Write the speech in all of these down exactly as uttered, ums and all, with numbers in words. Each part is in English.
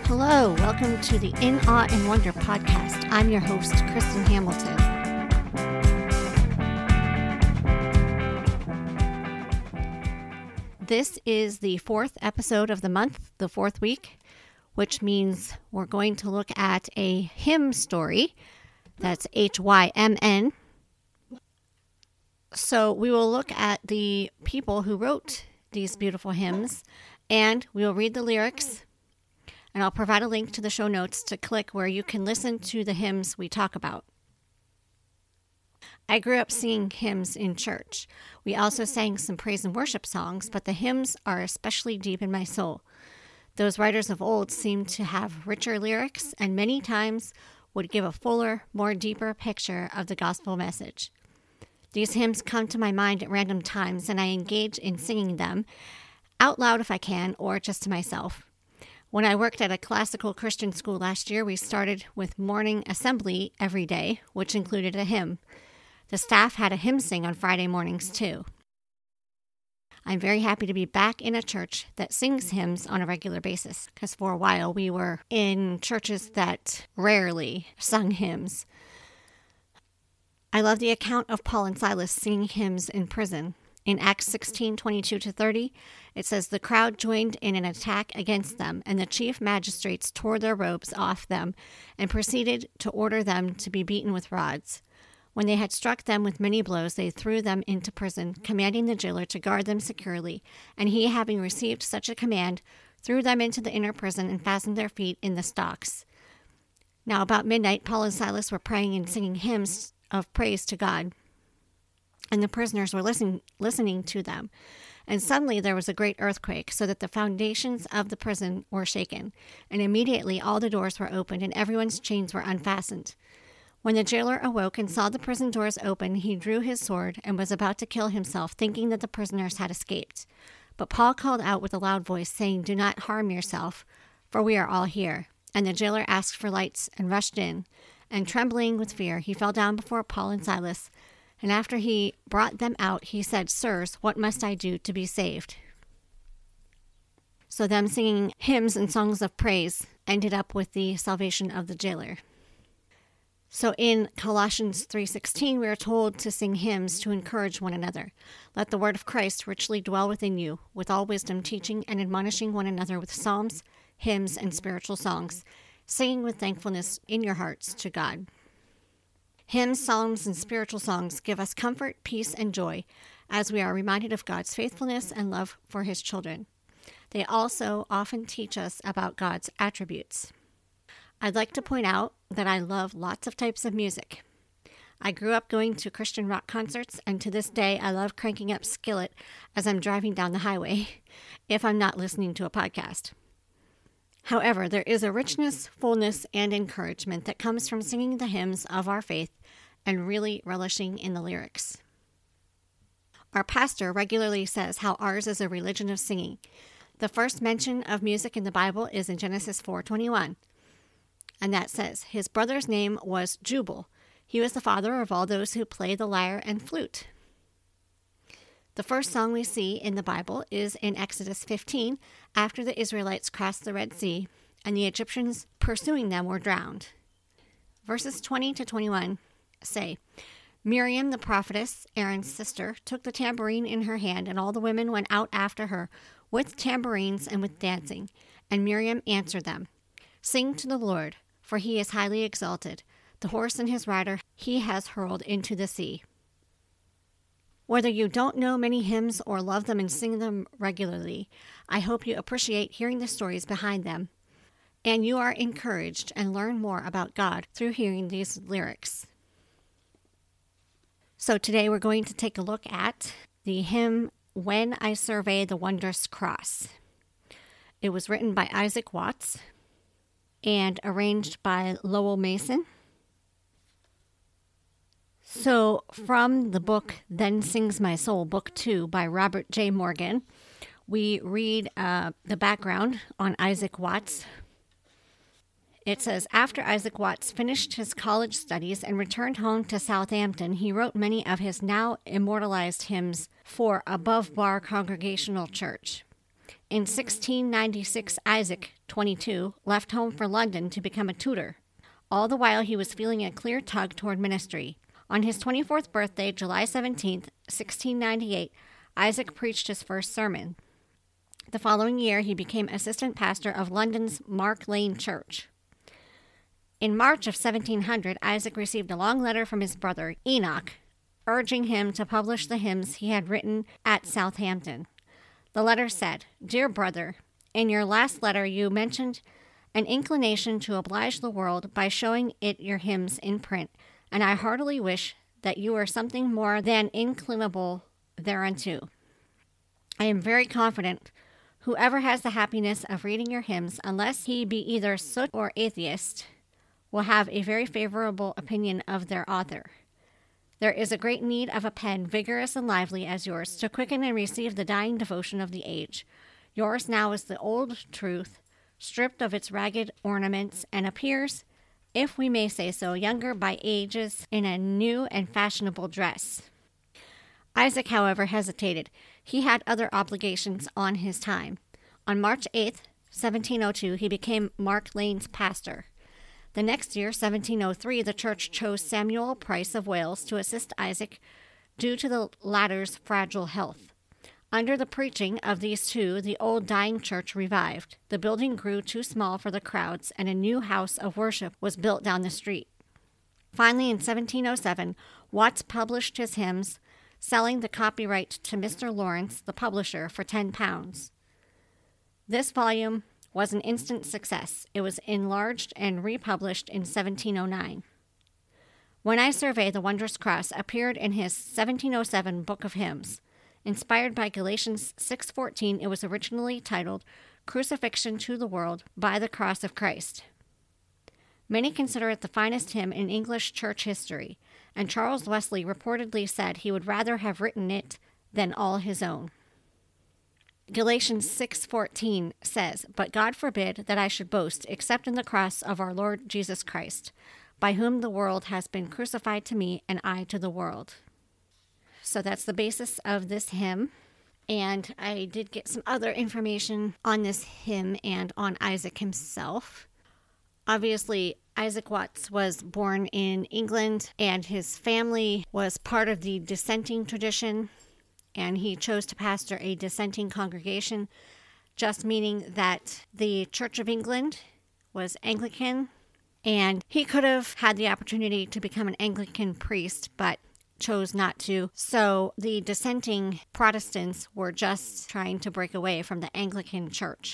Hello, welcome to the In Awe and Wonder podcast. I'm your host, Kristen Hamilton. This is the fourth episode of the month, the fourth week, which means we're going to look at a hymn story. That's H Y M N. So we will look at the people who wrote these beautiful hymns, and we will read the lyrics. And I'll provide a link to the show notes to click where you can listen to the hymns we talk about. I grew up singing hymns in church. We also sang some praise and worship songs, but the hymns are especially deep in my soul. Those writers of old seemed to have richer lyrics and many times would give a fuller, more deeper picture of the gospel message. These hymns come to my mind at random times, and I engage in singing them out loud if I can, or just to myself. When I worked at a classical Christian school last year, we started with morning assembly every day, which included a hymn. The staff had a hymn sing on Friday mornings, too. I'm very happy to be back in a church that sings hymns on a regular basis, because for a while we were in churches that rarely sung hymns. I love the account of Paul and Silas singing hymns in prison. In Acts sixteen, twenty-two to thirty, it says, "The crowd joined in an attack against them, and the chief magistrates tore their robes off them and proceeded to order them to be beaten with rods. When they had struck them with many blows, they threw them into prison, commanding the jailer to guard them securely. And he, having received such a command, threw them into the inner prison and fastened their feet in the stocks." Now about midnight, Paul and Silas were praying and singing hymns of praise to God, and the prisoners were listening, listening to them. And suddenly there was a great earthquake, so that the foundations of the prison were shaken. And immediately all the doors were opened, and everyone's chains were unfastened. When the jailer awoke and saw the prison doors open, he drew his sword and was about to kill himself, thinking that the prisoners had escaped. But Paul called out with a loud voice, saying, "Do not harm yourself, for we are all here." And the jailer asked for lights and rushed in. And trembling with fear, he fell down before Paul and Silas. And after he brought them out, he said, "Sirs, what must I do to be saved?" So them singing hymns and songs of praise ended up with the salvation of the jailer. So in Colossians three sixteen, we are told to sing hymns to encourage one another. "Let the word of Christ richly dwell within you, with all wisdom, teaching and admonishing one another with psalms, hymns, and spiritual songs, singing with thankfulness in your hearts to God." Hymns, psalms, and spiritual songs give us comfort, peace, and joy as we are reminded of God's faithfulness and love for his children. They also often teach us about God's attributes. I'd like to point out that I love lots of types of music. I grew up going to Christian rock concerts, and to this day I love cranking up Skillet as I'm driving down the highway, if I'm not listening to a podcast. However, there is a richness, fullness, and encouragement that comes from singing the hymns of our faith and really relishing in the lyrics. Our pastor regularly says how ours is a religion of singing. The first mention of music in the Bible is in Genesis four twenty-one, and that says, "His brother's name was Jubal. He was the father of all those who play the lyre and flute." The first song we see in the Bible is in Exodus fifteen, after the Israelites crossed the Red Sea, and the Egyptians pursuing them were drowned. Verses twenty to twenty-one say, "Miriam the prophetess, Aaron's sister, took the tambourine in her hand, and all the women went out after her with tambourines and with dancing. And Miriam answered them, 'Sing to the Lord, for he is highly exalted. The horse and his rider he has hurled into the sea.'" Whether you don't know many hymns or love them and sing them regularly, I hope you appreciate hearing the stories behind them, and you are encouraged and learn more about God through hearing these lyrics. So today we're going to take a look at the hymn, "When I Survey the Wondrous Cross." It was written by Isaac Watts and arranged by Lowell Mason. So from the book Then Sings My Soul, Book two by Robert J. Morgan, we read uh, the background on Isaac Watts. It says, after Isaac Watts finished his college studies and returned home to Southampton, he wrote many of his now immortalized hymns for Above Bar Congregational Church. In sixteen ninety-six, Isaac, twenty-two, left home for London to become a tutor. All the while, he was feeling a clear tug toward ministry. On his twenty-fourth birthday, July seventeenth, sixteen ninety-eight, Isaac preached his first sermon. The following year, he became assistant pastor of London's Mark Lane Church. In March of seventeen hundred, Isaac received a long letter from his brother, Enoch, urging him to publish the hymns he had written at Southampton. The letter said, "Dear brother, in your last letter you mentioned an inclination to oblige the world by showing it your hymns in print, and I heartily wish that you were something more than inclinable thereunto. I am very confident whoever has the happiness of reading your hymns, unless he be either soot or atheist, will have a very favorable opinion of their author. There is a great need of a pen vigorous and lively as yours to quicken and receive the dying devotion of the age. Yours now is the old truth, stripped of its ragged ornaments, and appears, if we may say so, younger by ages in a new and fashionable dress." Isaac, however, hesitated. He had other obligations on his time. On March eighth, seventeen oh two, he became Mark Lane's pastor. The next year, seventeen oh three, the church chose Samuel Price of Wales to assist Isaac due to the latter's fragile health. Under the preaching of these two, the old dying church revived. The building grew too small for the crowds, and a new house of worship was built down the street. Finally, in seventeen oh seven, Watts published his hymns, selling the copyright to Mister Lawrence, the publisher, for ten pounds. This volume was an instant success. It was enlarged and republished in seventeen oh nine. When I Survey the Wondrous Cross appeared in his seventeen oh seven Book of Hymns. Inspired by Galatians six fourteen, it was originally titled Crucifixion to the World by the Cross of Christ. Many consider it the finest hymn in English church history, and Charles Wesley reportedly said he would rather have written it than all his own. Galatians six fourteen says, "But God forbid that I should boast except in the cross of our Lord Jesus Christ, by whom the world has been crucified to me and I to the world." So that's the basis of this hymn. And I did get some other information on this hymn and on Isaac himself. Obviously, Isaac Watts was born in England, and his family was part of the dissenting tradition, and he chose to pastor a dissenting congregation, just meaning that the Church of England was Anglican, and he could have had the opportunity to become an Anglican priest, but chose not to. So the dissenting Protestants were just trying to break away from the Anglican Church.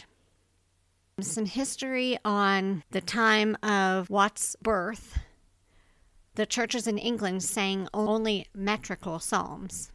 Some history on the time of Watts' birth. The churches in England sang only metrical psalms.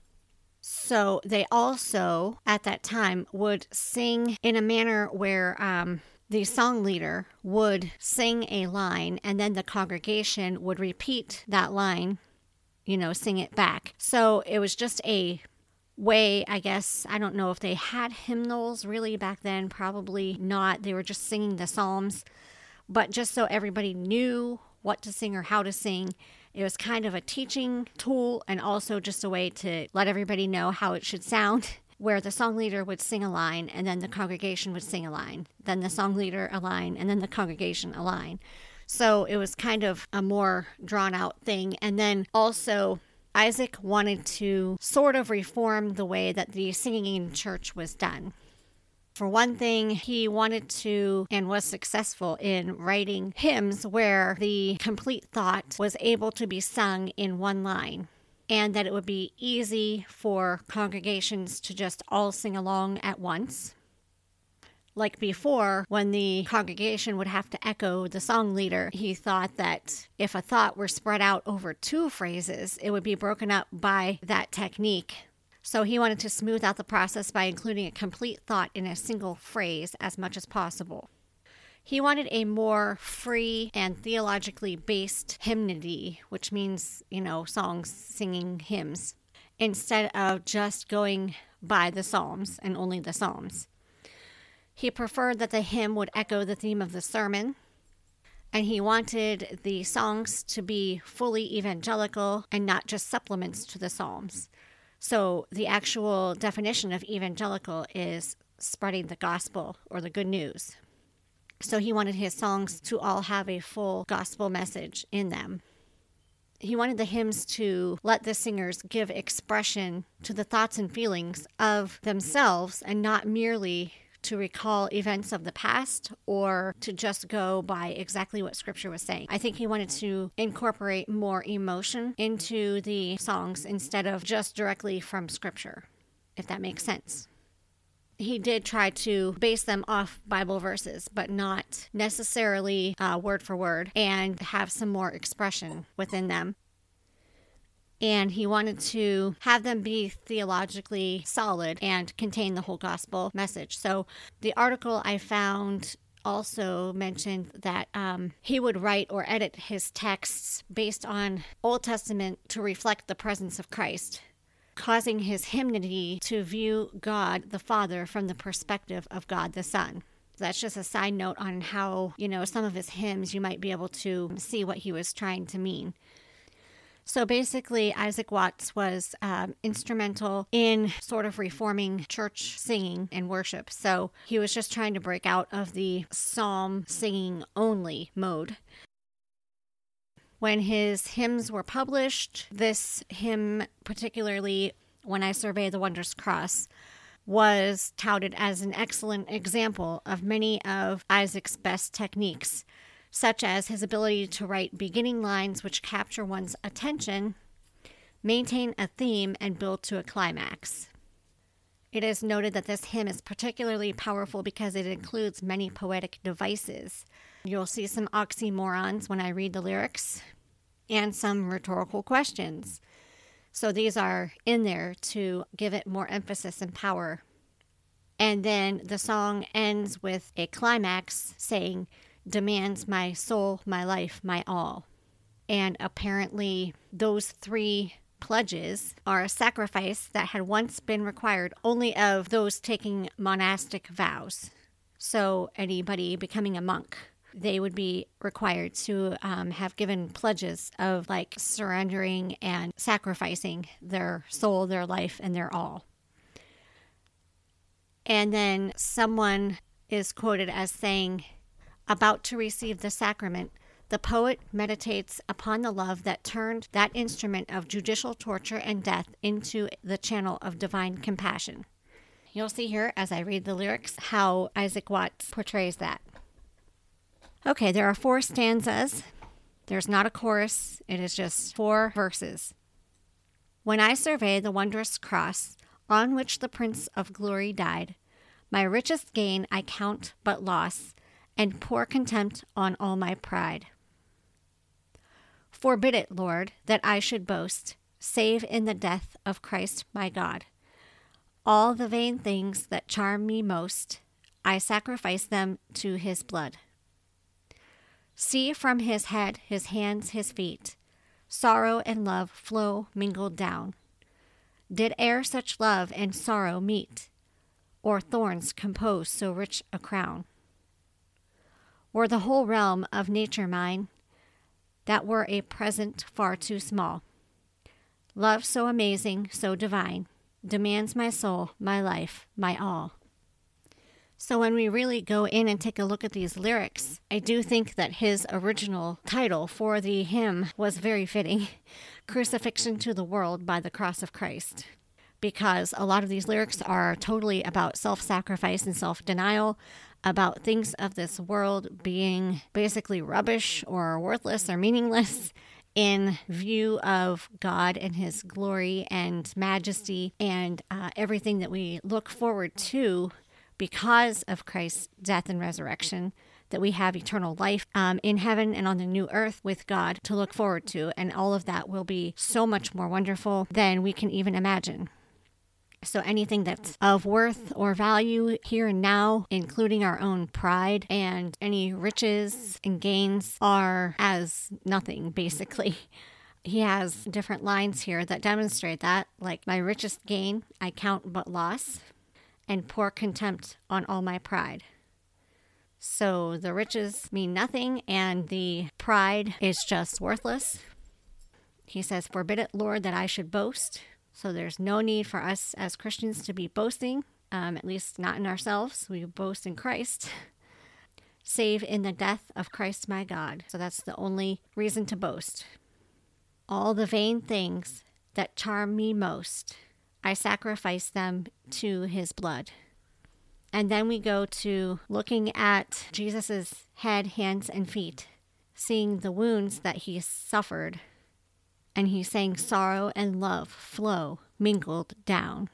So they also, at that time, would sing in a manner where um, the song leader would sing a line, and then the congregation would repeat that line, you know, sing it back. So it was just a way, I guess, I don't know if they had hymnals really back then, probably not. They were just singing the psalms, but just so everybody knew what to sing or how to sing. It was kind of a teaching tool, and also just a way to let everybody know how it should sound, where the song leader would sing a line, and then the congregation would sing a line, then the song leader a line, and then the congregation a line. So it was kind of a more drawn out thing. And then also Isaac wanted to sort of reform the way that the singing in church was done. For one thing, he wanted to and was successful in writing hymns where the complete thought was able to be sung in one line, and that it would be easy for congregations to just all sing along at once. Like before, when the congregation would have to echo the song leader, he thought that if a thought were spread out over two phrases, it would be broken up by that technique. So he wanted to smooth out the process by including a complete thought in a single phrase as much as possible. He wanted a more free and theologically based hymnody, which means, you know, songs, singing hymns, instead of just going by the Psalms and only the Psalms. He preferred that the hymn would echo the theme of the sermon, and he wanted the songs to be fully evangelical and not just supplements to the Psalms. So the actual definition of evangelical is spreading the gospel or the good news. So he wanted his songs to all have a full gospel message in them. He wanted the hymns to let the singers give expression to the thoughts and feelings of themselves and not merely to recall events of the past or to just go by exactly what Scripture was saying. I think he wanted to incorporate more emotion into the songs instead of just directly from Scripture, if that makes sense. He did try to base them off Bible verses, but not necessarily uh, word for word, and have some more expression within them. And he wanted to have them be theologically solid and contain the whole gospel message. So the article I found also mentioned that um, he would write or edit his texts based on Old Testament to reflect the presence of Christ, causing his hymnody to view God the Father from the perspective of God the Son. That's just a side note on how, you know, some of his hymns you might be able to see what he was trying to mean. So basically, Isaac Watts was um, instrumental in sort of reforming church singing and worship. So he was just trying to break out of the psalm singing only mode. When his hymns were published, this hymn, particularly When I Survey the Wondrous Cross, was touted as an excellent example of many of Isaac's best techniques, such as his ability to write beginning lines which capture one's attention, maintain a theme, and build to a climax. It is noted that this hymn is particularly powerful because it includes many poetic devices. You'll see some oxymorons when I read the lyrics, and some rhetorical questions. So these are in there to give it more emphasis and power. And then the song ends with a climax saying, "Demands my soul, my life, my all." And apparently those three pledges are a sacrifice that had once been required only of those taking monastic vows. So anybody becoming a monk, they would be required to um, have given pledges of like surrendering and sacrificing their soul, their life, and their all. And then someone is quoted as saying, about to receive the sacrament, the poet meditates upon the love that turned that instrument of judicial torture and death into the channel of divine compassion. You'll see here as I read the lyrics how Isaac Watts portrays that. Okay, there are four stanzas. There's not a chorus. It is just four verses. When I survey the wondrous cross on which the Prince of Glory died, my richest gain I count but loss, and pour contempt on all my pride. Forbid it, Lord, that I should boast, save in the death of Christ my God. All the vain things that charm me most, I sacrifice them to his blood. See from his head, his hands, his feet, sorrow and love flow mingled down. Did e'er such love and sorrow meet, or thorns compose so rich a crown? Were the whole realm of nature mine, that were a present far too small. Love so amazing, so divine, demands my soul, my life, my all. So when we really go in and take a look at these lyrics, I do think that his original title for the hymn was very fitting, Crucifixion to the World by the Cross of Christ, because a lot of these lyrics are totally about self-sacrifice and self-denial, about things of this world being basically rubbish or worthless or meaningless in view of God and his glory and majesty and uh, everything that we look forward to because of Christ's death and resurrection, that we have eternal life um, in heaven and on the new earth with God to look forward to. And all of that will be so much more wonderful than we can even imagine. So anything that's of worth or value here and now, including our own pride and any riches and gains, are as nothing, basically. He has different lines here that demonstrate that, like, my richest gain I count but loss, and pour contempt on all my pride. So the riches mean nothing, and the pride is just worthless. He says, forbid it, Lord, that I should boast. So there's no need for us as Christians to be boasting. um, at least not in ourselves. We boast in Christ. Save in the death of Christ my God. So that's the only reason to boast. All the vain things that charm me most, I sacrifice them to his blood. And then we go to looking at Jesus's head, hands, and feet, seeing the wounds that he suffered. And he's saying sorrow and love flow, mingled down.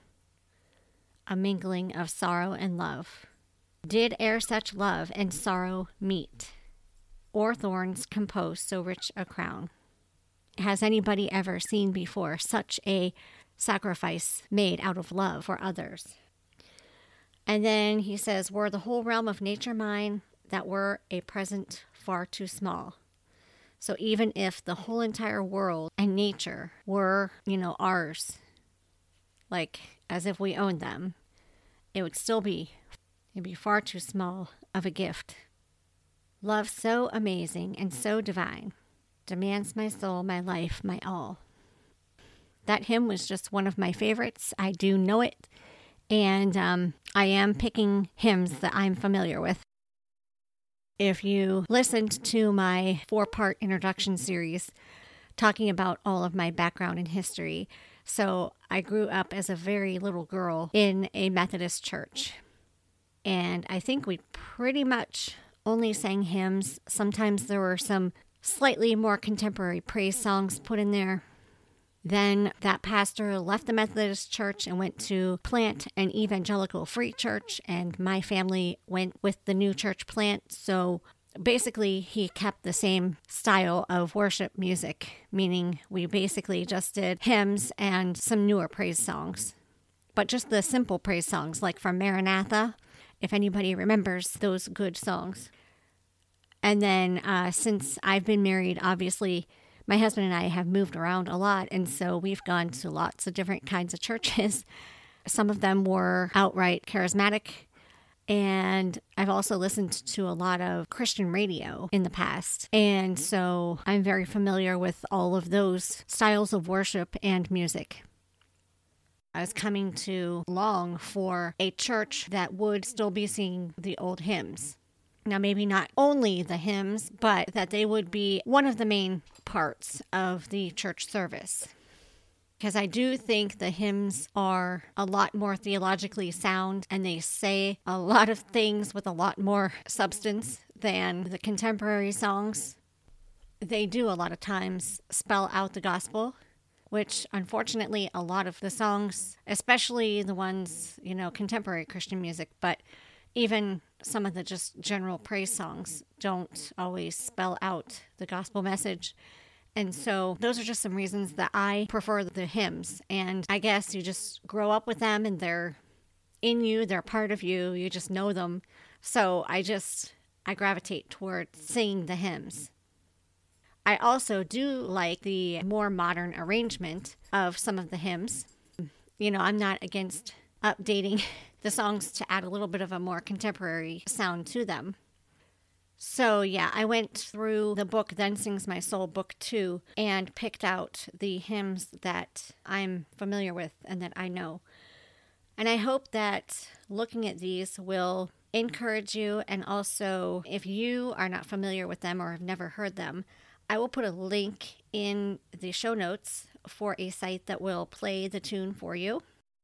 A mingling of sorrow and love. Did ere such love and sorrow meet, or thorns compose so rich a crown? Has anybody ever seen before such a sacrifice made out of love for others? And then he says, were the whole realm of nature mine, that were a present far too small. So even if the whole entire world and nature were, you know, ours, like as if we owned them, it would still be, it'd be far too small of a gift. Love so amazing and so divine demands my soul, my life, my all. That hymn was just one of my favorites. I do know it. And um, I am picking hymns that I'm familiar with. If you listened to my four-part introduction series talking about all of my background in history, so I grew up as a very little girl in a Methodist church. And I think we pretty much only sang hymns. Sometimes there were some slightly more contemporary praise songs put in there. Then that pastor left the Methodist church and went to plant an evangelical free church, and my family went with the new church plant. So basically, he kept the same style of worship music, meaning we basically just did hymns and some newer praise songs. But just the simple praise songs, like from Maranatha, if anybody remembers those good songs. And then uh, since I've been married, obviously, my husband and I have moved around a lot, and so we've gone to lots of different kinds of churches. Some of them were outright charismatic, and I've also listened to a lot of Christian radio in the past. And so I'm very familiar with all of those styles of worship and music. I was coming to long for a church that would still be singing the old hymns. Now, maybe not only the hymns, but that they would be one of the main parts of the church service. Because I do think the hymns are a lot more theologically sound, and they say a lot of things with a lot more substance than the contemporary songs. They do a lot of times spell out the gospel, which unfortunately a lot of the songs, especially the ones, you know, contemporary Christian music, but even some of the just general praise songs don't always spell out the gospel message. And so those are just some reasons that I prefer the hymns. And I guess you just grow up with them and they're in you, they're part of you, you just know them. So I just, I gravitate toward singing the hymns. I also do like the more modern arrangement of some of the hymns. You know, I'm not against updating the songs to add a little bit of a more contemporary sound to them. So yeah, I went through the book Then Sings My Soul, book two, and picked out the hymns that I'm familiar with and that I know. And I hope that looking at these will encourage you, and also if you are not familiar with them or have never heard them, I will put a link in the show notes for a site that will play the tune for you.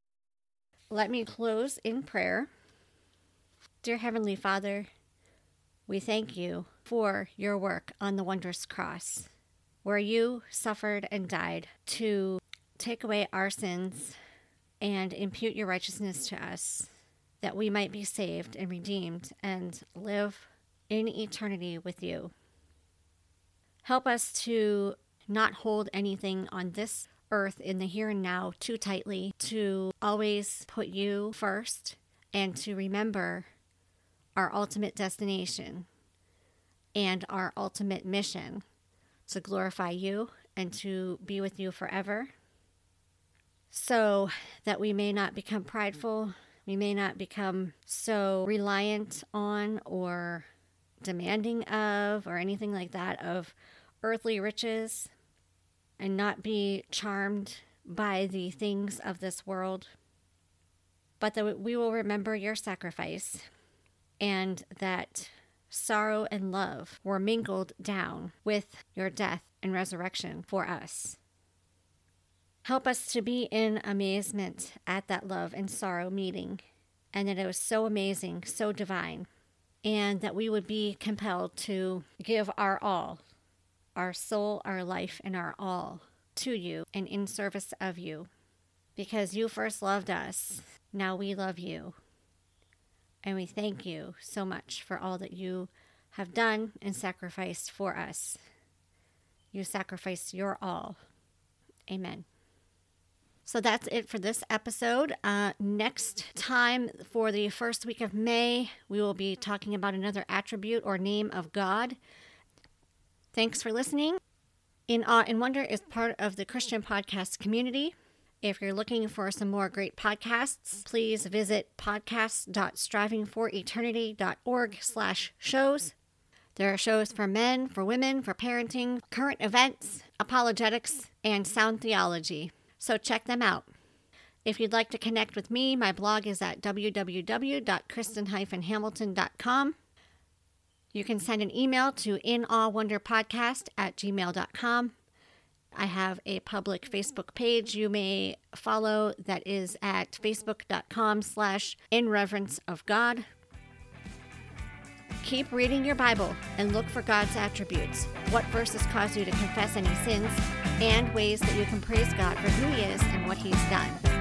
Let me close in prayer. Dear Heavenly Father, we thank you for your work on the wondrous cross, where you suffered and died to take away our sins and impute your righteousness to us, that we might be saved and redeemed and live in eternity with you. Help us to not hold anything on this earth in the here and now too tightly, to always put you first, and to remember our ultimate destination and our ultimate mission to glorify you and to be with you forever, so that we may not become prideful, we may not become so reliant on or demanding of or anything like that of earthly riches, and not be charmed by the things of this world. but that we will remember your sacrifice, and that sorrow and love were mingled down with your death and resurrection for us. Help us to be in amazement at that love and sorrow meeting, and that it was so amazing, so divine, and that we would be compelled to give our all, our soul, our life, and our all to you and in service of you. Because you first loved us, now we love you. And we thank you so much for all that you have done and sacrificed for us. You sacrificed your all. Amen. So that's it for this episode. Uh, next time, for the first week of May, we will be talking about another attribute or name of God. Thanks for listening. In Awe and Wonder is part of the Christian podcast community. If you're looking for some more great podcasts, please visit podcast dot striving for eternity dot org slash shows. There are shows for men, for women, for parenting, current events, apologetics, and sound theology. So check them out. If you'd like to connect with me, my blog is at w w w dot kristen dash hamilton dot com. You can send an email to inawewonderpodcast at gmail dot com. I have a public Facebook page you may follow that is at facebook dot com slash in reverence of God. Keep reading your Bible and look for God's attributes, what verses cause you to confess any sins, and ways that you can praise God for who He is and what He's done.